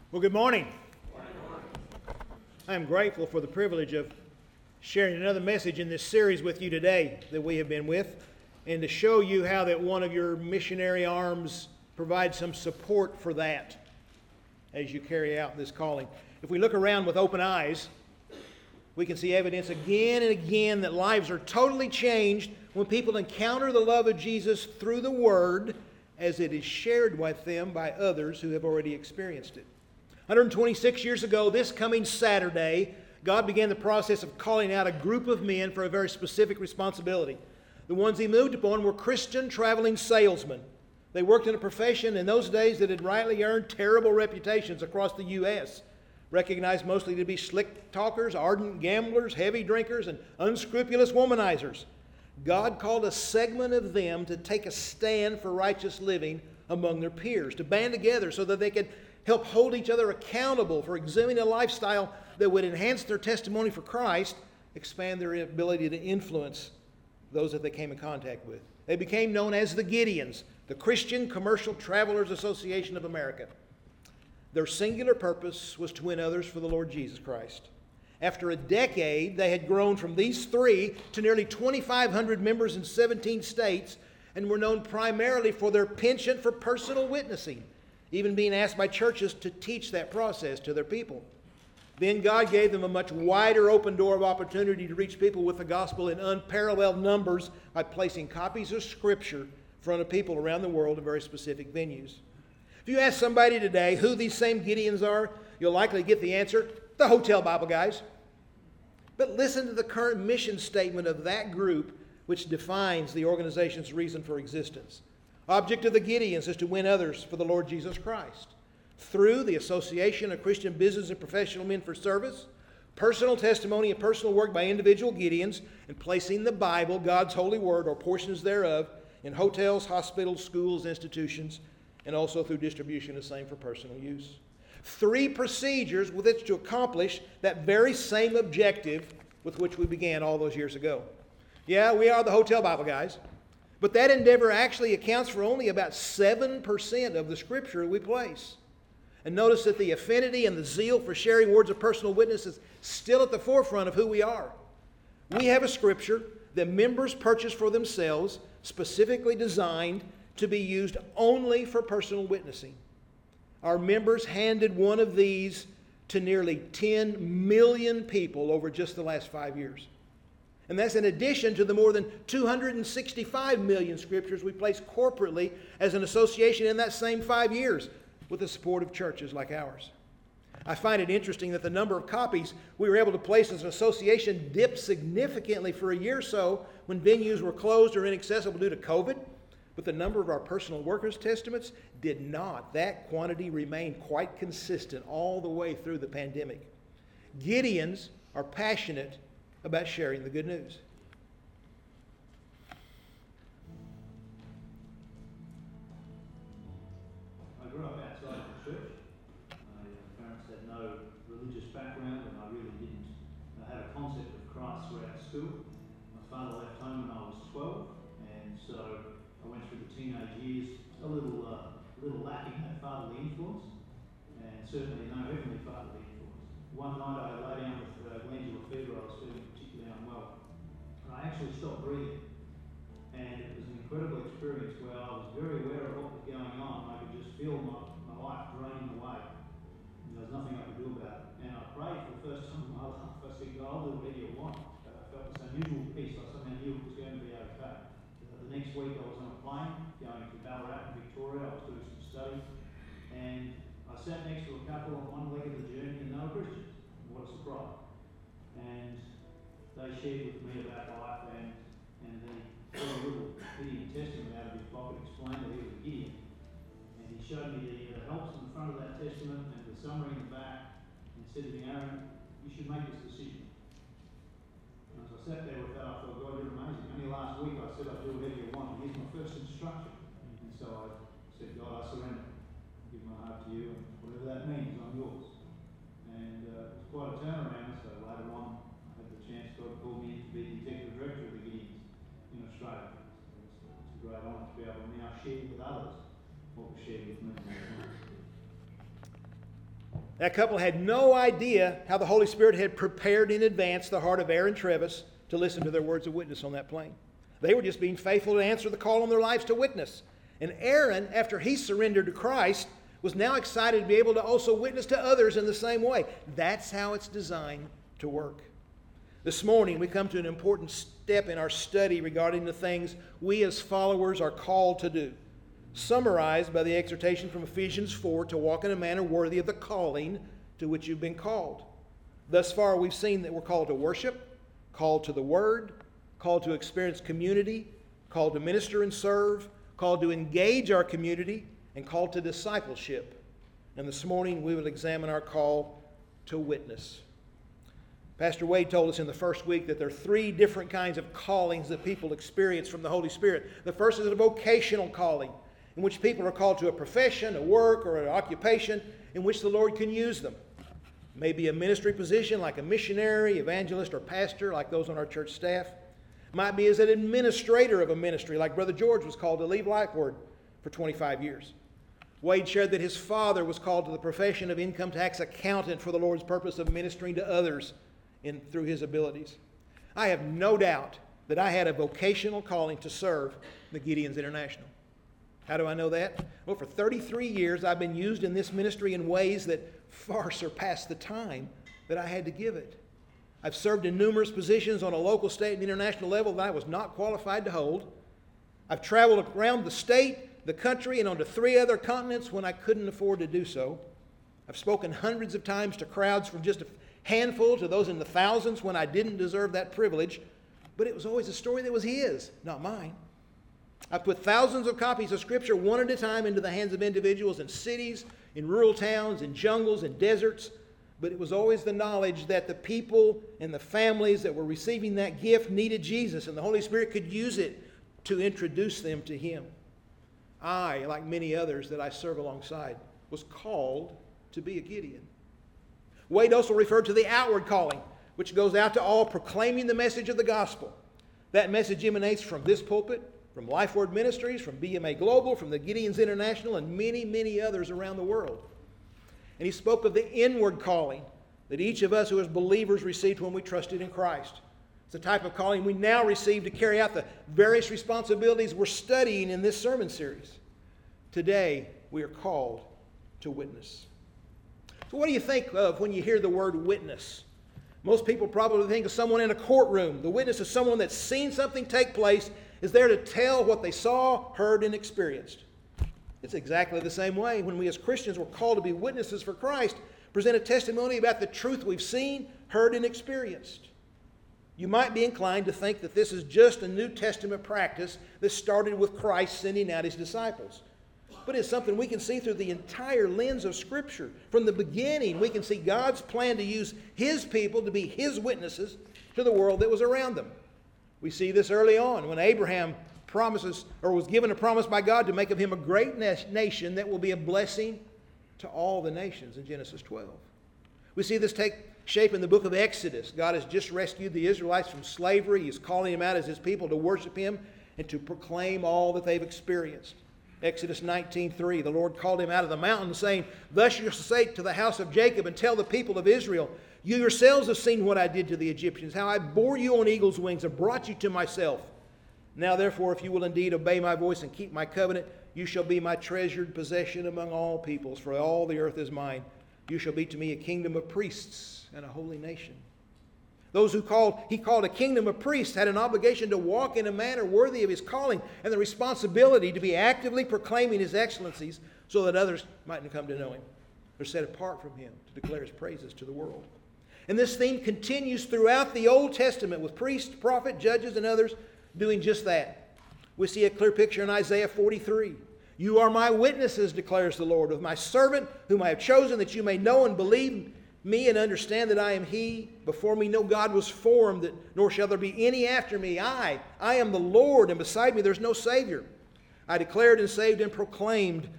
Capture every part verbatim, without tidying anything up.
Well, good morning. I am grateful for the privilege of sharing another message in this series with you today that we have been with, and to show you how that one of your missionary arms provides some support for that as you carry out this calling. If we look around with open eyes, we can see evidence again and again that lives are totally changed when people encounter the love of Jesus through the Word as it is shared with them by others who have already experienced it. one hundred twenty-six years ago, this coming Saturday, God began the process of calling out a group of men for a very specific responsibility. The ones He moved upon were Christian traveling salesmen. They worked in a profession in those days that had rightly earned terrible reputations across the U S, recognized mostly to be slick talkers, ardent gamblers, heavy drinkers, and unscrupulous womanizers. God called a segment of them to take a stand for righteous living among their peers, to band together so that they could help hold each other accountable for exhibiting a lifestyle that would enhance their testimony for Christ, expand their ability to influence those that they came in contact with. They became known as the Gideons, the Christian Commercial Travelers Association of America. Their singular purpose was to win others for the Lord Jesus Christ. After a decade, they had grown from these three to nearly twenty-five hundred members in seventeen states, and were known primarily for their penchant for personal witnessing, even being asked by churches to teach that process to their people. Then God gave them a much wider open door of opportunity to reach people with the gospel in unparalleled numbers by placing copies of Scripture in front of people around the world in very specific venues. If you ask somebody today who these same Gideons are, you'll likely get the answer: the Hotel Bible Guys. But listen to the current mission statement of that group, which defines the organization's reason for existence. Object of the Gideons is to win others for the Lord Jesus Christ through the Association of Christian Business and Professional Men for Service, personal testimony and personal work by individual Gideons, and placing the Bible, God's holy word, or portions thereof, in hotels, hospitals, schools, institutions, and also through distribution of same for personal use. Three procedures with which to accomplish that very same objective with which we began all those years ago. Yeah, we are the Hotel Bible Guys, but that endeavor actually accounts for only about seven percent of the Scripture we place. And notice that the affinity and the zeal for sharing words of personal witness is still at the forefront of who we are. We have a Scripture that members purchase for themselves, specifically designed to be used only for personal witnessing. Our members handed one of these to nearly ten million people over just the last five years. And that's in addition to the more than two hundred sixty-five million scriptures we placed corporately as an association in that same five years with the support of churches like ours. I find it interesting that the number of copies we were able to place as an association dipped significantly for a year or so when venues were closed or inaccessible due to COVID. But the number of our personal workers' testaments did not. That quantity remained quite consistent all the way through the pandemic. Gideons are passionate about sharing the good news. I grew up outside the church. My parents had no religious background, and I really didn't have a concept of Christ throughout school. My father left home when I was twelve, and so I went through the teenage years a little, uh, a little lacking that fatherly influence, and certainly no heavenly fatherly influence. One night I lay down with uh, glandular fever. I was feeling particularly unwell, and I actually stopped breathing. And it was an incredible experience where I was very aware of what was going on. I could just feel my, my life draining away, and there was nothing I could do about it. And I prayed for the first time in my life. I said, God, I'll do whatever you want. But I felt this unusual peace. I somehow knew it was going to be okay. The next week I was on a plane going to Ballarat in Victoria. I was doing some study, and I sat next to a couple on one leg of the journey, and they were Christians. What a surprise. And they shared with me about life, and, and he pulled a little Gideon Testament out of his pocket, explained that he was a Gideon. And he showed me the uh, helps in the front of that testament and the summary in the back, and said to me, Aaron, you should make this decision. And as I sat there with that, I thought, God, you're amazing. Only last week I said I'd do whatever you want. Here's my first instruction. And so I said, God, I surrender. I give my heart to you, and whatever that means, I'm yours. And uh, it was quite a turnaround. So later on, I had the chance, God called me in to be the executive director of the Gideons in Australia. So it's, it's a great honour to be able to now share with others what was shared with me. That couple had no idea how the Holy Spirit had prepared in advance the heart of Aaron Travis to listen to their words of witness on that plane. They were just being faithful to answer the call on their lives to witness. And Aaron, after he surrendered to Christ, was now excited to be able to also witness to others in the same way. That's how it's designed to work. This morning, we come to an important step in our study regarding the things we as followers are called to do, summarized by the exhortation from Ephesians four to walk in a manner worthy of the calling to which you've been called. Thus far, we've seen that we're called to worship, called to the Word, called to experience community, called to minister and serve, called to engage our community, and called to discipleship. And this morning, we will examine our call to witness. Pastor Wade told us in the first week that there are three different kinds of callings that people experience from the Holy Spirit. The first is a vocational calling, in which people are called to a profession, a work, or an occupation in which the Lord can use them. Maybe a ministry position like a missionary, evangelist, or pastor like those on our church staff. Might be as an administrator of a ministry like Brother George was called to leave Lifeword for twenty-five years. Wade shared that his father was called to the profession of income tax accountant for the Lord's purpose of ministering to others in, through his abilities. I have no doubt that I had a vocational calling to serve the Gideons International. How do I know that? Well, for thirty-three years, I've been used in this ministry in ways that far surpass the time that I had to give it. I've served in numerous positions on a local, state, and international level that I was not qualified to hold. I've traveled around the state, the country, and onto three other continents when I couldn't afford to do so. I've spoken hundreds of times to crowds from just a handful to those in the thousands when I didn't deserve that privilege, but it was always a story that was his, not mine. I've put thousands of copies of Scripture one at a time into the hands of individuals in cities, in rural towns, in jungles, in deserts, but it was always the knowledge that the people and the families that were receiving that gift needed Jesus, and the Holy Spirit could use it to introduce them to Him. I, like many others that I serve alongside, was called to be a Gideon. Wade also referred to the outward calling, which goes out to all proclaiming the message of the gospel. That message emanates from this pulpit, from Lifeword Ministries, from B M A Global, from the Gideons International, and many, many others around the world. And he spoke of the inward calling that each of us who as believers received when we trusted in Christ. It's the type of calling we now receive to carry out the various responsibilities we're studying in this sermon series. Today, we are called to witness. So what do you think of when you hear the word witness? Most people probably think of someone in a courtroom. The witness is someone that's seen something take place, is there to tell what they saw, heard, and experienced. It's exactly the same way when we as Christians were called to be witnesses for Christ, present a testimony about the truth we've seen, heard, and experienced. You might be inclined to think that this is just a New Testament practice that started with Christ sending out His disciples. But it's something we can see through the entire lens of Scripture. From the beginning, we can see God's plan to use His people to be His witnesses to the world that was around them. We see this early on when Abraham promises, or was given a promise by God to make of him a great nation that will be a blessing to all the nations in Genesis twelve. We see this take shape in the book of Exodus. God has just rescued the Israelites from slavery. He's calling them out as His people to worship Him and to proclaim all that they've experienced. Exodus nineteen three, the Lord called him out of the mountain, saying, "Thus you shall say to the house of Jacob and tell the people of Israel, you yourselves have seen what I did to the Egyptians, how I bore you on eagle's wings and brought you to myself. Now therefore, if you will indeed obey my voice and keep my covenant, you shall be my treasured possession among all peoples, for all the earth is mine. You shall be to me a kingdom of priests and a holy nation." Those who called, he called a kingdom of priests had an obligation to walk in a manner worthy of his calling and the responsibility to be actively proclaiming his excellencies so that others might come to know him. They're set apart from him to declare his praises to the world. And this theme continues throughout the Old Testament with priests, prophets, judges, and others doing just that. We see a clear picture in Isaiah forty-three. "You are my witnesses, declares the Lord, of my servant whom I have chosen, that you may know and believe me and understand that I am He. Before me no God was formed, that, nor shall there be any after me. I, I am the Lord, and beside me there's no Savior. I declared and saved and proclaimed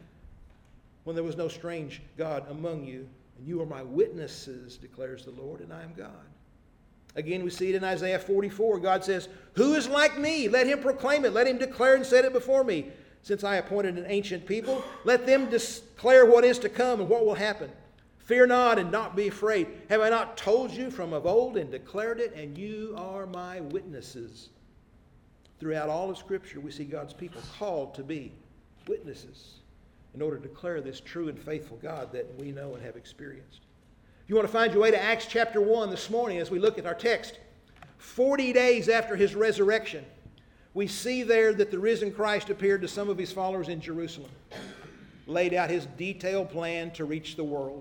when there was no strange God among you. And you are my witnesses, declares the Lord, and I am God." Again, we see it in Isaiah forty-four. God says, "Who is like me? Let him proclaim it. Let him declare and set it before me. Since I appointed an ancient people, let them declare what is to come and what will happen. Fear not and not be afraid. Have I not told you from of old and declared it? And you are my witnesses. Throughout all of Scripture, we see God's people called to be witnesses in order to declare this true and faithful God that we know and have experienced. If you want to find your way to Acts chapter one this morning as we look at our text, forty days after his resurrection, we see there that the risen Christ appeared to some of his followers in Jerusalem, laid out his detailed plan to reach the world.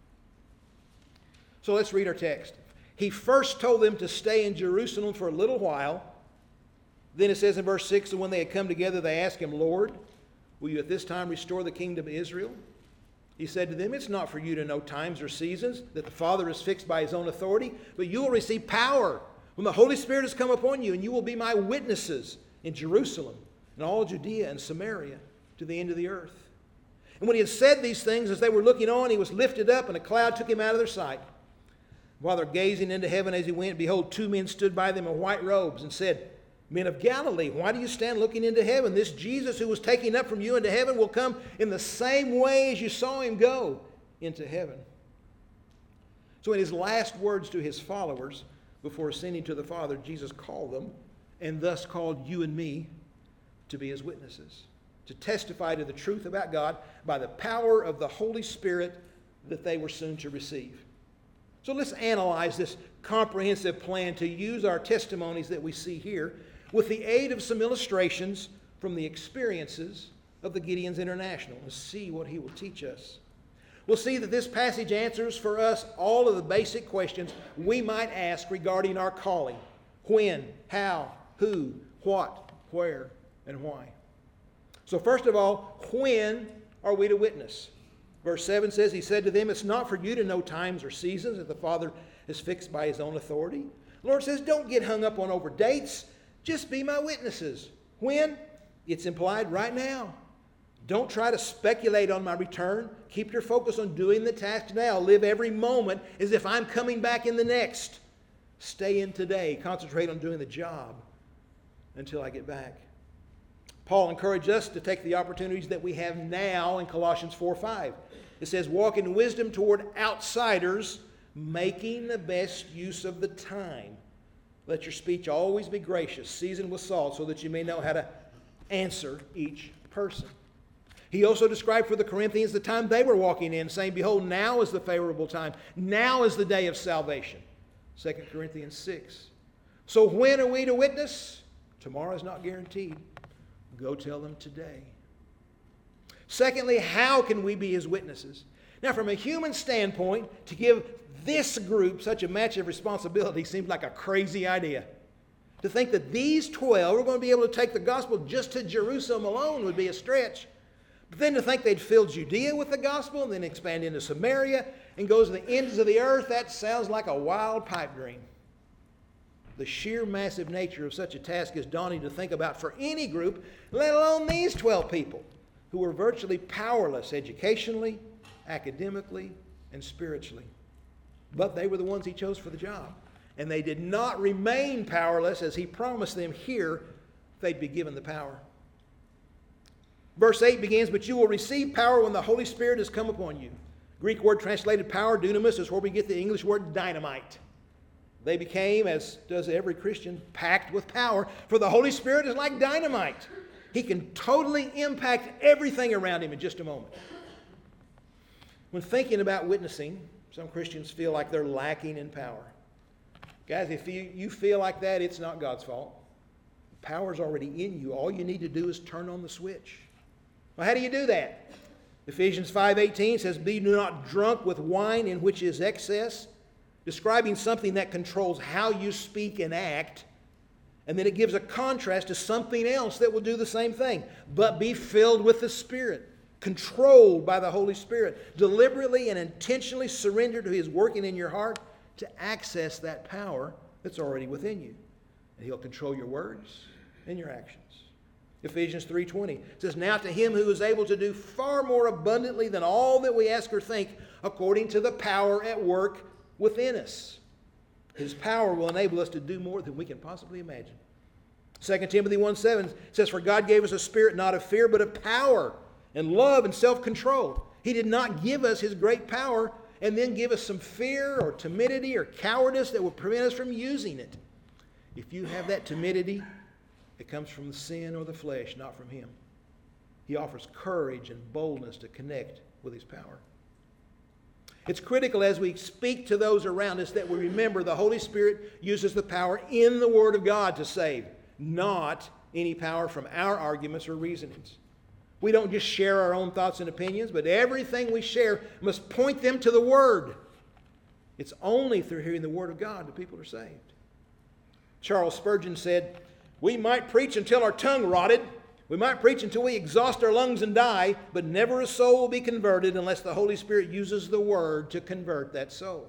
So let's read our text. He first told them to stay in Jerusalem for a little while. Then it says in verse six, and when they had come together, they asked him, Lord, will you at this time restore the kingdom of Israel? He said to them, it's not for you to know times or seasons that the Father is fixed by his own authority, but you will receive power when the Holy Spirit has come upon you, and you will be my witnesses in Jerusalem and all Judea and Samaria to the end of the earth. And when he had said these things, as they were looking on, he was lifted up, and a cloud took him out of their sight. While they're gazing into heaven as he went, behold, two men stood by them in white robes and said, Men of Galilee, why do you stand looking into heaven? This Jesus who was taken up from you into heaven will come in the same way as you saw him go into heaven. So in his last words to his followers before ascending to the Father, Jesus called them, and thus called you and me to be his witnesses, to testify to the truth about God by the power of the Holy Spirit that they were soon to receive. So let's analyze this comprehensive plan to use our testimonies that we see here with the aid of some illustrations from the experiences of the Gideon's International and see what he will teach us. We'll see that this passage answers for us all of the basic questions we might ask regarding our calling. When, how, who, what, where, and why. So first of all, when are we to witness? Verse seven says, he said to them, it's not for you to know times or seasons that the Father is fixed by his own authority. The Lord says, don't get hung up on over dates. Just be my witnesses. When? It's implied right now. Don't try to speculate on my return. Keep your focus on doing the task now. Live every moment as if I'm coming back in the next. Stay in today. Concentrate on doing the job until I get back. Paul encouraged us to take the opportunities that we have now in Colossians four five. It says, walk in wisdom toward outsiders, making the best use of the time. Let your speech always be gracious, seasoned with salt, so that you may know how to answer each person. He also described for the Corinthians the time they were walking in, saying, behold, now is the favorable time. Now is the day of salvation. Second Corinthians six. So when are we to witness? Tomorrow is not guaranteed. Go tell them today. Secondly, how can we be his witnesses? Now, from a human standpoint, to give this group such a match of responsibility seems like a crazy idea. To think that these twelve are going to be able to take the gospel just to Jerusalem alone would be a stretch. But then to think they'd fill Judea with the gospel and then expand into Samaria and go to the ends of the earth, that sounds like a wild pipe dream. The sheer massive nature of such a task is daunting to think about for any group, let alone these twelve people who were virtually powerless educationally, academically, and spiritually. But they were the ones he chose for the job. And they did not remain powerless as he promised them here they'd be given the power. Verse eight begins, but you will receive power when the Holy Spirit has come upon you. Greek word translated power, dunamis, is where we get the English word dynamite. They became, as does every Christian, packed with power, for the Holy Spirit is like dynamite. He can totally impact everything around him in just a moment. When thinking about witnessing, some Christians feel like they're lacking in power. Guys, if you, you feel like that, it's not God's fault. The power's already in you. All you need to do is turn on the switch. Well, how do you do that? Ephesians five eighteen says, be not drunk with wine in which is excess, describing something that controls how you speak and act. And then it gives a contrast to something else that will do the same thing. But be filled with the Spirit, controlled by the Holy Spirit, deliberately and intentionally surrender to his working in your heart to access that power that's already within you. And he'll control your words and your actions. Ephesians three twenty says, now to him who is able to do far more abundantly than all that we ask or think, according to the power at work within us. His power will enable us to do more than we can possibly imagine. Second Timothy one seven says, for God gave us a spirit not of fear, but of power and love and self-control. He did not give us his great power and then give us some fear or timidity or cowardice that will prevent us from using it. If you have that timidity, it comes from the sin or the flesh, not from Him. He offers courage and boldness to connect with His power. It's critical as we speak to those around us that we remember the Holy Spirit uses the power in the Word of God to save, not any power from our arguments or reasonings. We don't just share our own thoughts and opinions, but everything we share must point them to the Word. It's only through hearing the Word of God that people are saved. Charles Spurgeon said, "We might preach until our tongue rotted. We might preach until we exhaust our lungs and die, but never a soul will be converted unless the Holy Spirit uses the Word to convert that soul."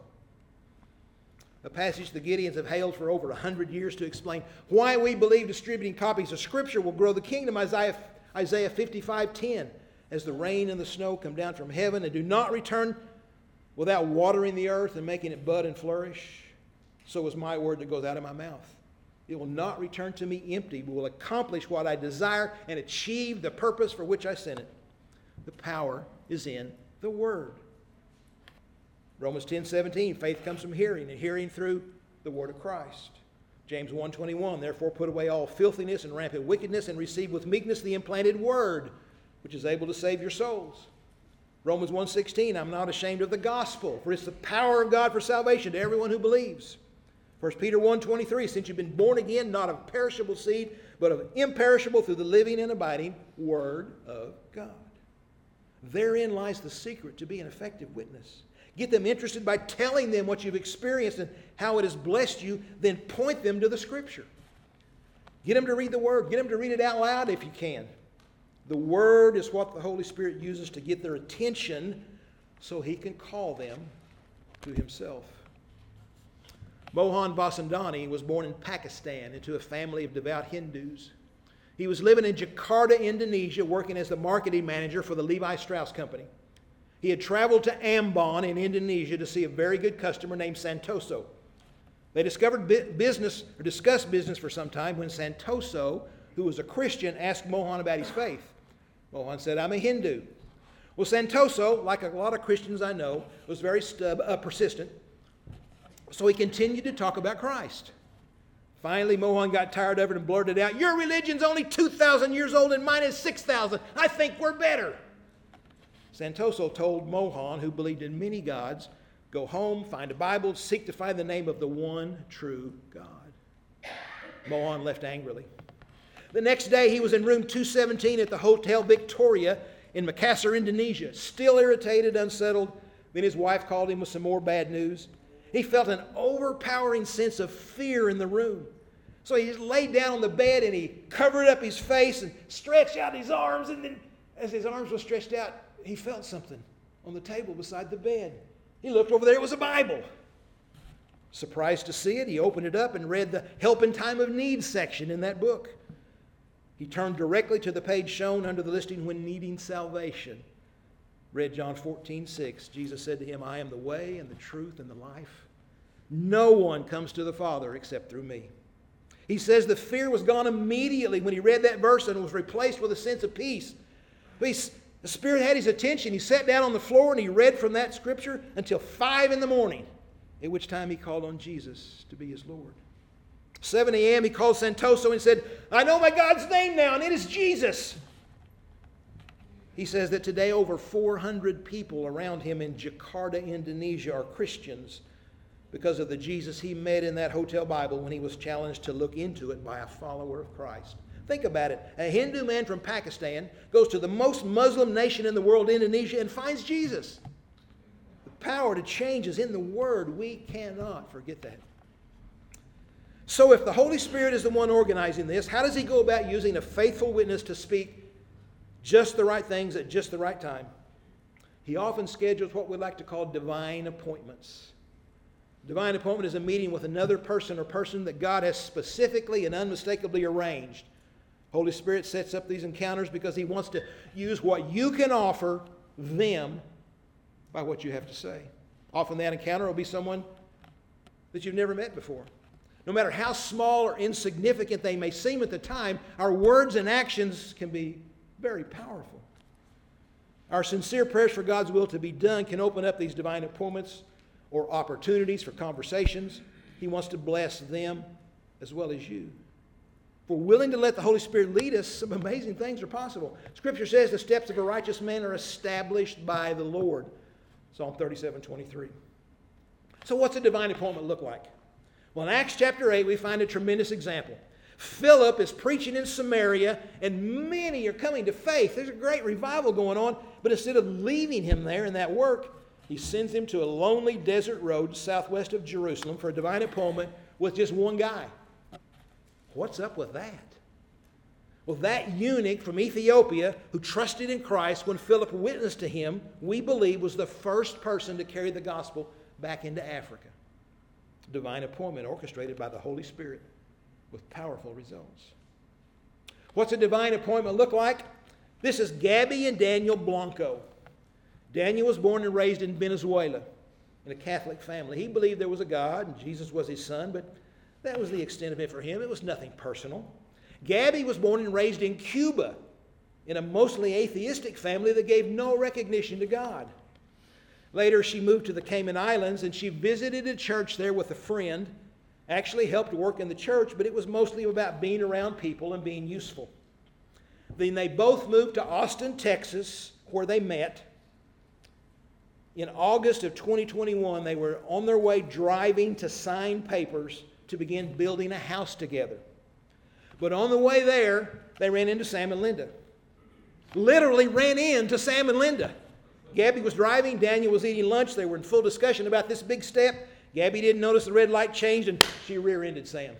A passage the Gideons have hailed for over a hundred years to explain why we believe distributing copies of Scripture will grow the kingdom. Isaiah, Isaiah fifty-five ten, "As the rain and the snow come down from heaven and do not return without watering the earth and making it bud and flourish, so is my word that goes out of my mouth. It will not return to me empty, but will accomplish what I desire and achieve the purpose for which I sent it." The power is in the Word. Romans ten seventeen, "Faith comes from hearing, and hearing through the Word of Christ." James one twenty-one, "Therefore put away all filthiness and rampant wickedness, and receive with meekness the implanted Word, which is able to save your souls." Romans one sixteen, "I'm not ashamed of the gospel, for it's the power of God for salvation to everyone who believes." First Peter one twenty-three, "Since you've been born again, not of perishable seed, but of imperishable through the living and abiding Word of God." Therein lies the secret to be an effective witness. Get them interested by telling them what you've experienced and how it has blessed you, then point them to the Scripture. Get them to read the Word. Get them to read it out loud if you can. The Word is what the Holy Spirit uses to get their attention so He can call them to Himself. Mohan Vasandani was born in Pakistan into a family of devout Hindus. He was living in Jakarta, Indonesia, working as the marketing manager for the Levi Strauss Company. He had traveled to Ambon in Indonesia to see a very good customer named Santoso. They discovered business or discussed business for some time when Santoso, who was a Christian, asked Mohan about his faith. Mohan said, "I'm a Hindu." Well, Santoso, like a lot of Christians I know, was very stub, uh, persistent. So he continued to talk about Christ. Finally, Mohan got tired of it and blurted out, "Your religion's only two thousand years old and mine is six thousand. I think we're better." Santoso told Mohan, who believed in many gods, "Go home, find a Bible, seek to find the name of the one true God." Mohan left angrily. The next day, he was in room two seventeen at the Hotel Victoria in Makassar, Indonesia, still irritated, unsettled. Then his wife called him with some more bad news. He felt an overpowering sense of fear in the room. So he just laid down on the bed and he covered up his face and stretched out his arms. And then as his arms were stretched out, he felt something on the table beside the bed. He looked over there. It was a Bible. Surprised to see it, he opened it up and read the Help in Time of Need section in that book. He turned directly to the page shown under the listing, "When Needing Salvation." Read John fourteen six. Jesus said to him, "I am the way and the truth and the life. No one comes to the Father except through me." He says the fear was gone immediately when he read that verse and was replaced with a sense of peace. But the Spirit had his attention. He sat down on the floor and he read from that scripture until five in the morning, at which time he called on Jesus to be his Lord. seven a.m. he called Santoso and said, "I know my God's name now, and it is Jesus." He says that today over four hundred people around him in Jakarta, Indonesia are Christians because of the Jesus he met in that hotel Bible when he was challenged to look into it by a follower of Christ. Think about it. A Hindu man from Pakistan goes to the most Muslim nation in the world, Indonesia, and finds Jesus. The power to change is in the Word. We cannot forget that. So if the Holy Spirit is the one organizing this, how does He go about using a faithful witness to speak just the right things at just the right time? He often schedules what we like to call divine appointments. Divine appointment is a meeting with another person or person that God has specifically and unmistakably arranged. Holy Spirit sets up these encounters because He wants to use what you can offer them by what you have to say. Often that encounter will be someone that you've never met before. No matter how small or insignificant they may seem at the time, our words and actions can be very powerful. Our sincere prayers for God's will to be done can open up these divine appointments or opportunities for conversations. He wants to bless them as well as you. If we're willing to let the Holy Spirit lead us, some amazing things are possible. Scripture says the steps of a righteous man are established by the Lord. Psalm thirty-seven twenty-three. So what's a divine appointment look like? Well, in Acts chapter eight, we find a tremendous example. Philip is preaching in Samaria, and many are coming to faith. There's a great revival going on, but instead of leaving him there in that work, he sends him to a lonely desert road southwest of Jerusalem for a divine appointment with just one guy. What's up with that? Well, that eunuch from Ethiopia who trusted in Christ when Philip witnessed to him, we believe was the first person to carry the gospel back into Africa. Divine appointment orchestrated by the Holy Spirit with powerful results. What's a divine appointment look like? This is Gabby and Daniel Blanco. Daniel was born and raised in Venezuela in a Catholic family. He believed there was a God and Jesus was his son, but that was the extent of it for him. It was nothing personal. Gabby was born and raised in Cuba in a mostly atheistic family that gave no recognition to God. Later, she moved to the Cayman Islands and she visited a church there with a friend, actually helped work in the church, but it was mostly about being around people and being useful. Then they both moved to Austin, Texas, where they met. In August of twenty twenty-one, they were on their way driving to sign papers to begin building a house together. But on the way there, they ran into Sam and Linda. Literally ran into Sam and Linda. Gabby was driving, Daniel was eating lunch. They were in full discussion about this big step. Gabby didn't notice the red light changed and she rear-ended Sam.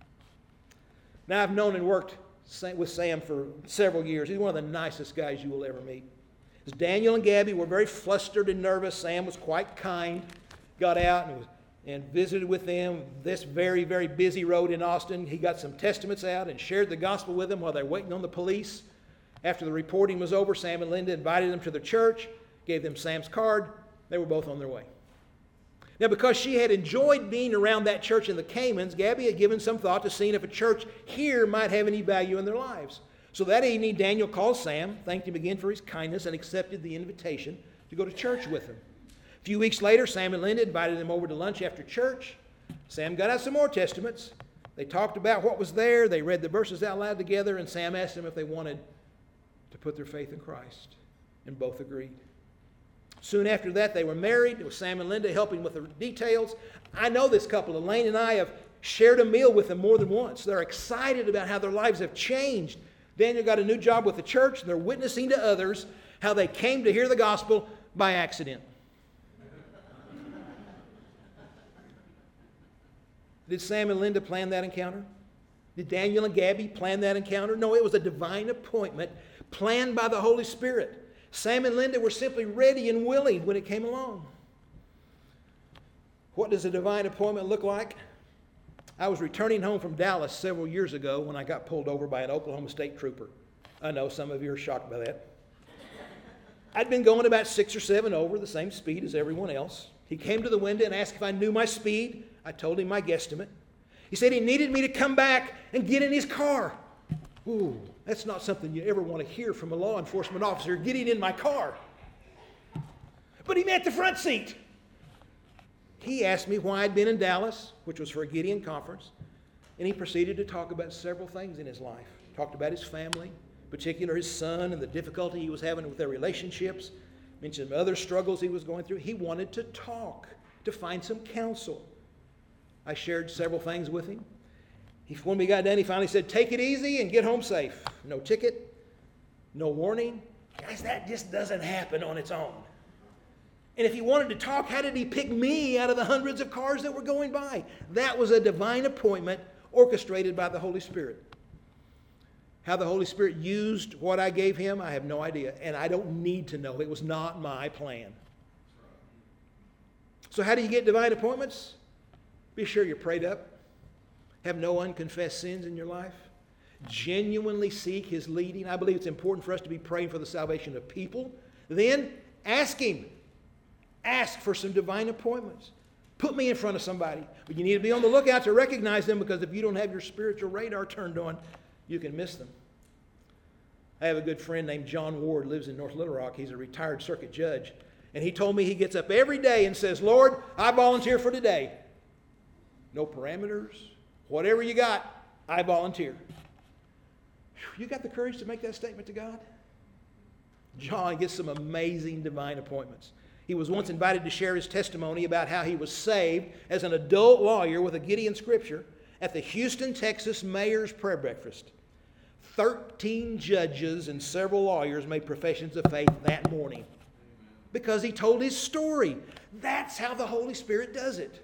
Now, I've known and worked with Sam for several years. He's one of the nicest guys you will ever meet. As Daniel and Gabby were very flustered and nervous, Sam was quite kind, got out and, was, and visited with them this very, very busy road in Austin. He got some testaments out and shared the gospel with them while they were waiting on the police. After the reporting was over, Sam and Linda invited them to their church, gave them Sam's card. They were both on their way. Now, because she had enjoyed being around that church in the Caymans, Gabby had given some thought to seeing if a church here might have any value in their lives. So that evening, Daniel called Sam, thanked him again for his kindness, and accepted the invitation to go to church with him. A few weeks later, Sam and Linda invited him over to lunch after church. Sam got out some more testaments. They talked about what was there. They read the verses out loud together, and Sam asked them if they wanted to put their faith in Christ. And both agreed. Soon after that, they were married, with Sam and Linda helping with the details. I know this couple. Elaine and I have shared a meal with them more than once. They're excited about how their lives have changed. Daniel got a new job with the church, and they're witnessing to others how they came to hear the gospel by accident. Did Sam and Linda plan that encounter? Did Daniel and Gabby plan that encounter? No, it was a divine appointment planned by the Holy Spirit. Sam and Linda were simply ready and willing when it came along. What does a divine appointment look like? I was returning home from Dallas several years ago when I got pulled over by an Oklahoma State trooper. I know some of you are shocked by that. I'd been going about six or seven over, the same speed as everyone else. He came to the window and asked if I knew my speed. I told him my guesstimate. He said he needed me to come back and get in his car. Ooh, that's not something you ever want to hear from a law enforcement officer, getting in my car. But he meant the front seat. He asked me why I'd been in Dallas, which was for a Gideon conference, and he proceeded to talk about several things in his life. Talked about his family, in particular his son and the difficulty he was having with their relationships, mentioned other struggles he was going through. He wanted to talk, to find some counsel. I shared several things with him. He, when we got done, he finally said, "Take it easy and get home safe. No ticket, no warning." Guys, that just doesn't happen on its own. And if he wanted to talk, how did he pick me out of the hundreds of cars that were going by? That was a divine appointment orchestrated by the Holy Spirit. How the Holy Spirit used what I gave him, I have no idea. And I don't need to know. It was not my plan. So how do you get divine appointments? Be sure you're prayed up. Have no unconfessed sins in your life. Genuinely seek his leading. I believe it's important for us to be praying for the salvation of people. Then ask him. Ask for some divine appointments. Put me in front of somebody. But you need to be on the lookout to recognize them, because if you don't have your spiritual radar turned on, you can miss them. I have a good friend named John Ward, lives in North Little Rock. He's a retired circuit judge. And he told me he gets up every day and says, Lord, I volunteer for today. No parameters. Whatever you got, I volunteer. You got the courage to make that statement to God? John gets some amazing divine appointments. He was once invited to share his testimony about how he was saved as an adult lawyer with a Gideon scripture at the Houston, Texas mayor's prayer breakfast. Thirteen judges and several lawyers made professions of faith that morning because he told his story. That's how the Holy Spirit does it.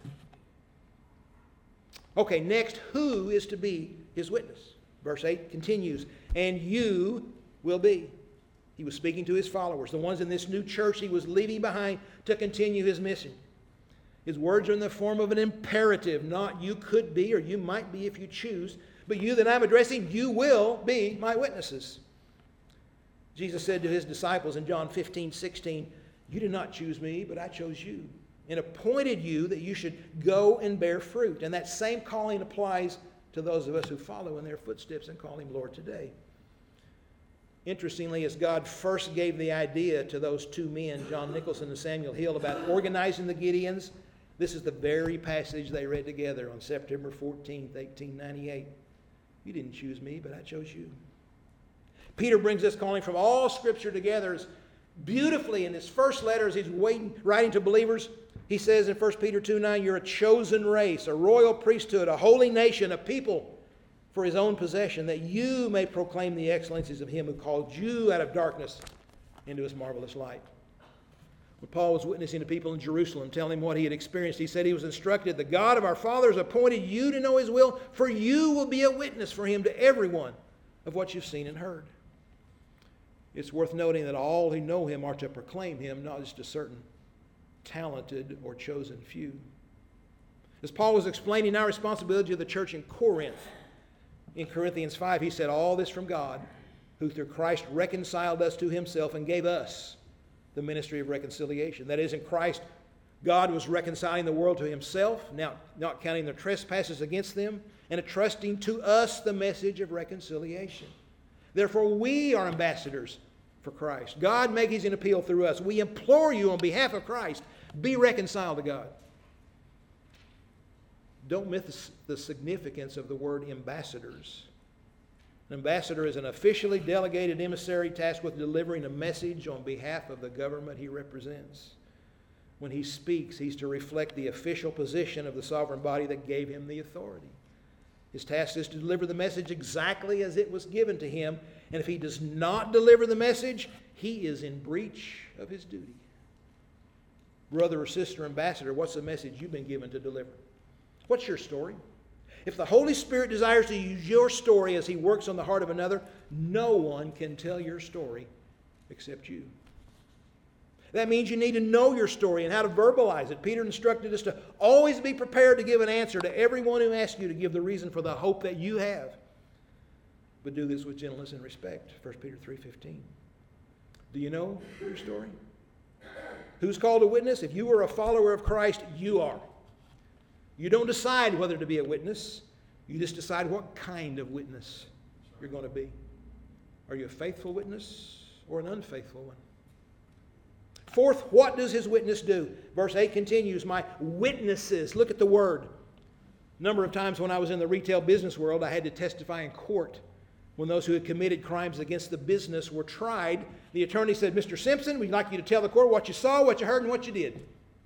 Okay, next, who is to be his witness? Verse eight continues, and you will be. He was speaking to his followers, the ones in this new church he was leaving behind to continue his mission. His words are in the form of an imperative, not you could be or you might be if you choose, but you that I'm addressing, you will be my witnesses. Jesus said to his disciples in John fifteen sixteen, you did not choose me, but I chose you and appointed you that you should go and bear fruit. And that same calling applies to those of us who follow in their footsteps and call him Lord today. Interestingly, as God first gave the idea to those two men, John Nicholson and Samuel Hill, about organizing the Gideons, this is the very passage they read together on September fourteenth, eighteen ninety-eight. You didn't choose me, but I chose you. Peter brings this calling from all Scripture together beautifully in his first letter as he's waiting, writing to believers. He says in First Peter two nine, you're a chosen race, a royal priesthood, a holy nation, a people for his own possession, that you may proclaim the excellencies of him who called you out of darkness into his marvelous light. When Paul was witnessing to people in Jerusalem, telling him what he had experienced, he said he was instructed, the God of our fathers appointed you to know his will, for you will be a witness for him to everyone of what you've seen and heard. It's worth noting that all who know him are to proclaim him, not just a certain talented or chosen few. As Paul was explaining our responsibility to the church in Corinth, in Corinthians five, he said, all this from God, who through Christ reconciled us to himself and gave us the ministry of reconciliation. That is, in Christ, God was reconciling the world to himself, now not counting their trespasses against them, and entrusting to us the message of reconciliation. Therefore, we are ambassadors for Christ. God making an appeal through us. We implore you on behalf of Christ, be reconciled to God. Don't miss the significance of the word ambassadors. An ambassador is an officially delegated emissary tasked with delivering a message on behalf of the government he represents. When he speaks, he's to reflect the official position of the sovereign body that gave him the authority. His task is to deliver the message exactly as it was given to him, and if he does not deliver the message, he is in breach of his duty. Brother or sister ambassador, what's the message you've been given to deliver? What's your story? If the Holy Spirit desires to use your story as he works on the heart of another, no one can tell your story except you. That means you need to know your story and how to verbalize it. Peter instructed us to always be prepared to give an answer to everyone who asks you to give the reason for the hope that you have. But do this with gentleness and respect. First Peter three fifteen. Do you know your story? Who's called a witness? If you are a follower of Christ, you are. You don't decide whether to be a witness. You just decide what kind of witness you're going to be. Are you a faithful witness or an unfaithful one? Fourth, what does his witness do? Verse eight continues, my witnesses. Look at the word. A number of times when I was in the retail business world, I had to testify in court. When those who had committed crimes against the business were tried, the attorney said, Mister Simpson, we'd like you to tell the court what you saw, what you heard, and what you did.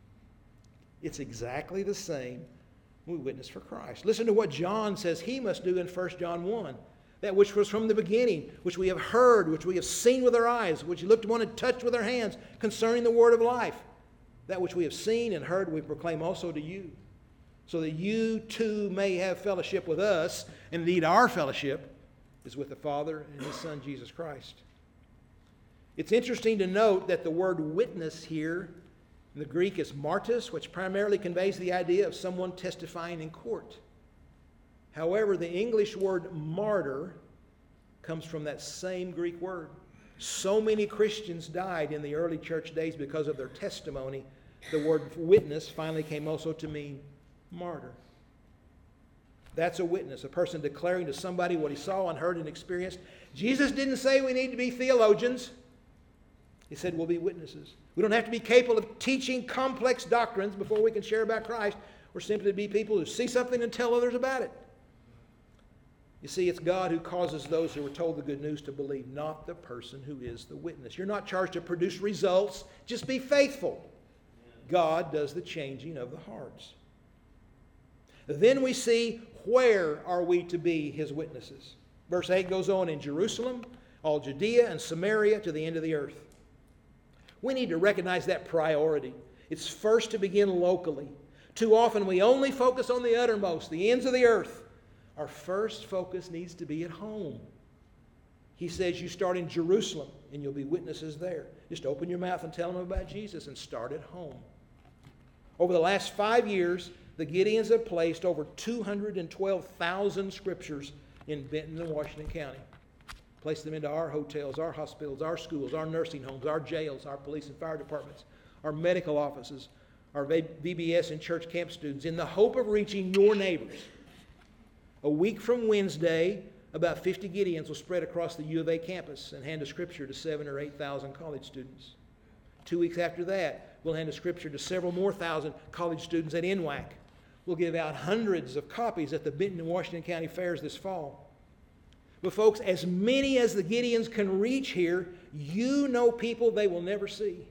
It's exactly the same when we witness for Christ. Listen to what John says he must do in First John one. That which was from the beginning, which we have heard, which we have seen with our eyes, which we looked upon and touched with our hands, concerning the word of life. That which we have seen and heard we proclaim also to you, so that you too may have fellowship with us. And indeed our fellowship is with the Father and his Son Jesus Christ. It's interesting to note that the word witness here in the Greek is martus, which primarily conveys the idea of someone testifying in court. However, the English word martyr comes from that same Greek word. So many Christians died in the early church days because of their testimony. The word witness finally came also to mean martyr. That's a witness, a person declaring to somebody what he saw and heard and experienced. Jesus didn't say we need to be theologians. He said we'll be witnesses. We don't have to be capable of teaching complex doctrines before we can share about Christ. We're simply to be people who see something and tell others about it. You see, it's God who causes those who were told the good news to believe, not the person who is the witness. You're not charged to produce results. Just be faithful. God does the changing of the hearts. Then we see, where are we to be his witnesses? Verse eight goes on, in Jerusalem, all Judea and Samaria, to the end of the earth. We need to recognize that priority. It's first to begin locally. Too often we only focus on the uttermost, the ends of the earth. Our first focus needs to be at home. He says you start in Jerusalem and you'll be witnesses there. Just open your mouth and tell them about Jesus and start at home. Over the last five years, the Gideons have placed over two hundred twelve thousand scriptures in Benton and Washington County. Placed them into our hotels, our hospitals, our schools, our nursing homes, our jails, our police and fire departments, our medical offices, our V B S and church camp students, in the hope of reaching your neighbors. A week from Wednesday, about fifty Gideons will spread across the U of A campus and hand a scripture to seven or eight thousand college students. Two weeks after that, we'll hand a scripture to several more thousand college students at N W A C. We'll give out hundreds of copies at the Benton and Washington County fairs this fall. But folks, as many as the Gideons can reach here, you know people they will never see.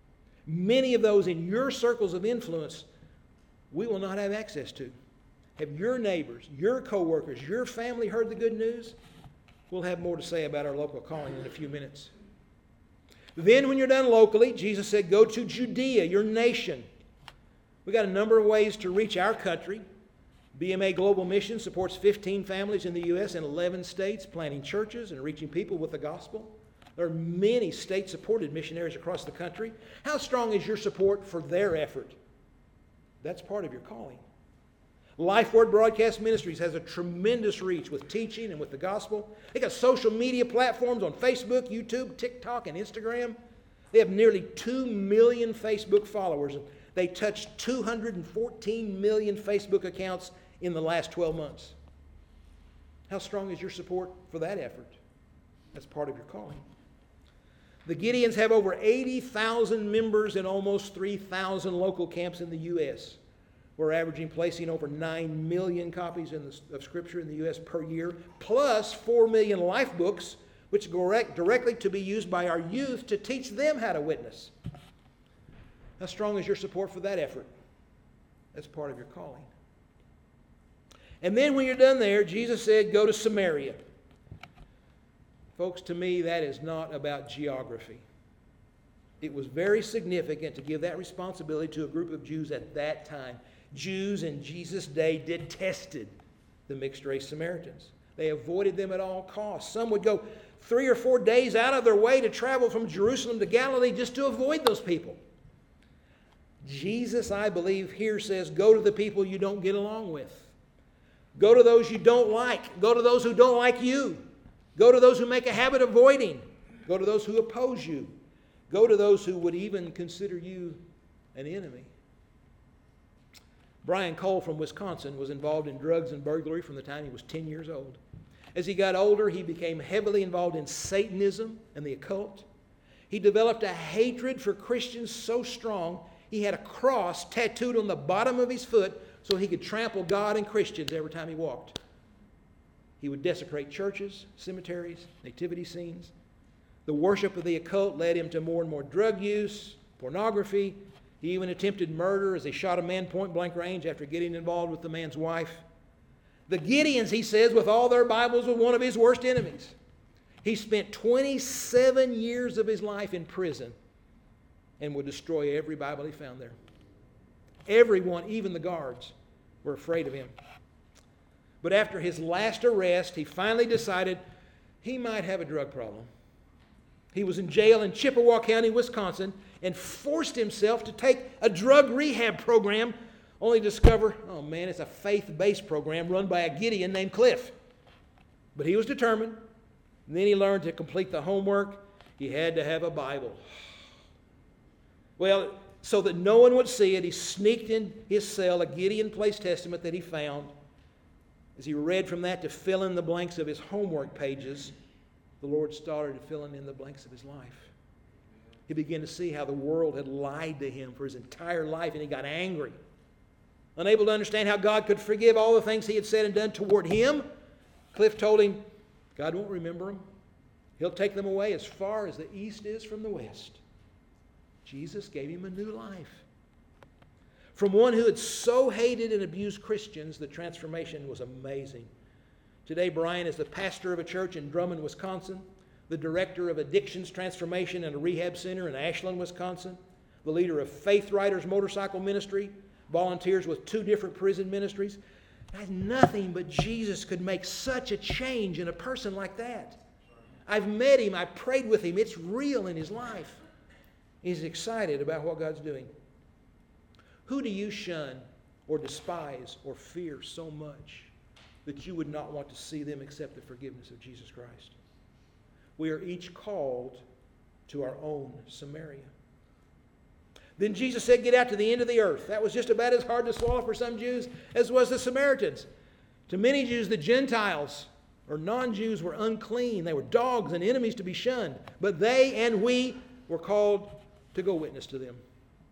Many of those in your circles of influence we will not have access to. Have your neighbors, your co-workers, your family heard the good news? We'll have more to say about our local calling in a few minutes. Then when you're done locally, Jesus said, go to Judea, your nation. We've got a number of ways to reach our country. B M A Global Mission supports fifteen families in the U S and eleven states, planting churches and reaching people with the gospel. There are many state-supported missionaries across the country. How strong is your support for their effort? That's part of your calling. Life Word Broadcast Ministries has a tremendous reach with teaching and with the gospel. They got social media platforms on Facebook, YouTube, TikTok, and Instagram. They have nearly two million Facebook followers. They touched two hundred fourteen million Facebook accounts in the last twelve months. How strong is your support for that effort? That's part of your calling. The Gideons have over eighty thousand members in almost three thousand local camps in the U S We're averaging placing over nine million copies in the, of Scripture in the U S per year, plus four million life books, which go direct, directly to be used by our youth to teach them how to witness. How strong is your support for that effort? That's part of your calling. And then when you're done there, Jesus said, go to Samaria. Folks, to me, that is not about geography. It was very significant to give that responsibility to a group of Jews at that time. Jews in Jesus' day detested the mixed-race Samaritans. They avoided them at all costs. Some would go three or four days out of their way to travel from Jerusalem to Galilee just to avoid those people. Jesus, I believe, here says, go to the people you don't get along with. Go to those you don't like. Go to those who don't like you. Go to those who make a habit of avoiding. Go to those who oppose you. Go to those who would even consider you an enemy. Brian Cole from Wisconsin was involved in drugs and burglary from the time he was ten years old. As he got older, he became heavily involved in Satanism and the occult. He developed a hatred for Christians so strong he had a cross tattooed on the bottom of his foot so he could trample God and Christians every time he walked. He would desecrate churches, cemeteries, nativity scenes. The worship of the occult led him to more and more drug use, pornography. He even attempted murder as he shot a man point blank range after getting involved with the man's wife. The Gideons, he says, with all their Bibles, were one of his worst enemies. He spent twenty-seven years of his life in prison and would destroy every Bible he found there. Everyone, even the guards, were afraid of him. But after his last arrest, he finally decided he might have a drug problem. He was in jail in Chippewa County, Wisconsin, and forced himself to take a drug rehab program, only to discover, oh man, it's a faith-based program run by a Gideon named Cliff. But he was determined. And then he learned to complete the homework. He had to have a Bible. Well, so that no one would see it, he sneaked in his cell a Gideon Place Testament that he found. As he read from that to fill in the blanks of his homework pages, the Lord started filling in the blanks of his life. He began to see how the world had lied to him for his entire life, and he got angry. Unable to understand how God could forgive all the things he had said and done toward him, Cliff told him, God won't remember them. He'll take them away as far as the east is from the west. Jesus gave him a new life. From one who had so hated and abused Christians, the transformation was amazing. Today, Brian is the pastor of a church in Drummond, Wisconsin, the director of Addictions Transformation and a rehab center in Ashland, Wisconsin, the leader of Faith Riders Motorcycle Ministry, volunteers with two different prison ministries. Nothing but Jesus could make such a change in a person like that. I've met him. I prayed with him. It's real in his life. He's excited about what God's doing. Who do you shun or despise or fear so much that you would not want to see them accept the forgiveness of Jesus Christ? We are each called to our own Samaria. Then Jesus said, get out to the end of the earth. That was just about as hard to swallow for some Jews as was the Samaritans. To many Jews, the Gentiles or non-Jews were unclean. They were dogs and enemies to be shunned. But they and we were called to go witness to them.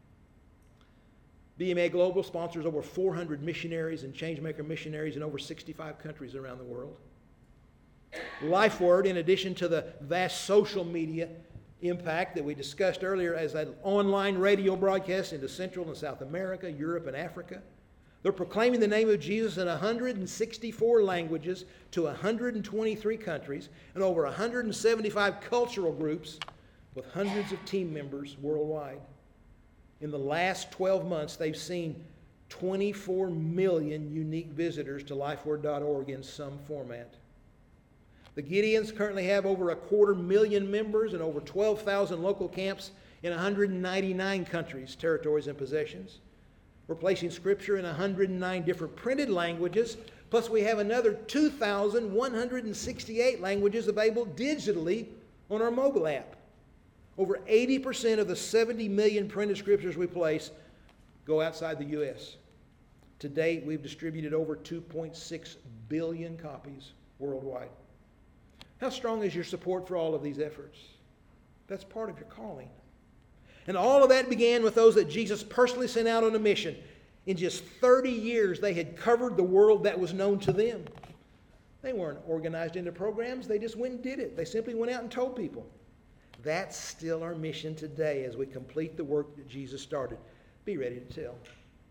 B M A Global sponsors over four hundred missionaries and changemaker missionaries in over sixty-five countries around the world. LifeWord, in addition to the vast social media impact that we discussed earlier as an online radio broadcast into Central and South America, Europe, and Africa, they're proclaiming the name of Jesus in one hundred sixty-four languages to one hundred twenty-three countries and over one hundred seventy-five cultural groups with hundreds of team members worldwide. In the last twelve months, they've seen twenty-four million unique visitors to lifeword dot org in some format. The Gideons currently have over a quarter million members and over twelve thousand local camps in one hundred ninety-nine countries, territories, and possessions. We're placing Scripture in one hundred nine different printed languages, plus we have another two thousand one hundred sixty-eight languages available digitally on our mobile app. Over eighty percent of the seventy million printed Scriptures we place go outside the U S. To date, we've distributed over two point six billion copies worldwide. How strong is your support for all of these efforts? That's part of your calling. And all of that began with those that Jesus personally sent out on a mission. In just thirty years, they had covered the world that was known to them. They weren't organized into programs. They just went and did it. They simply went out and told people. That's still our mission today as we complete the work that Jesus started. Be ready to tell.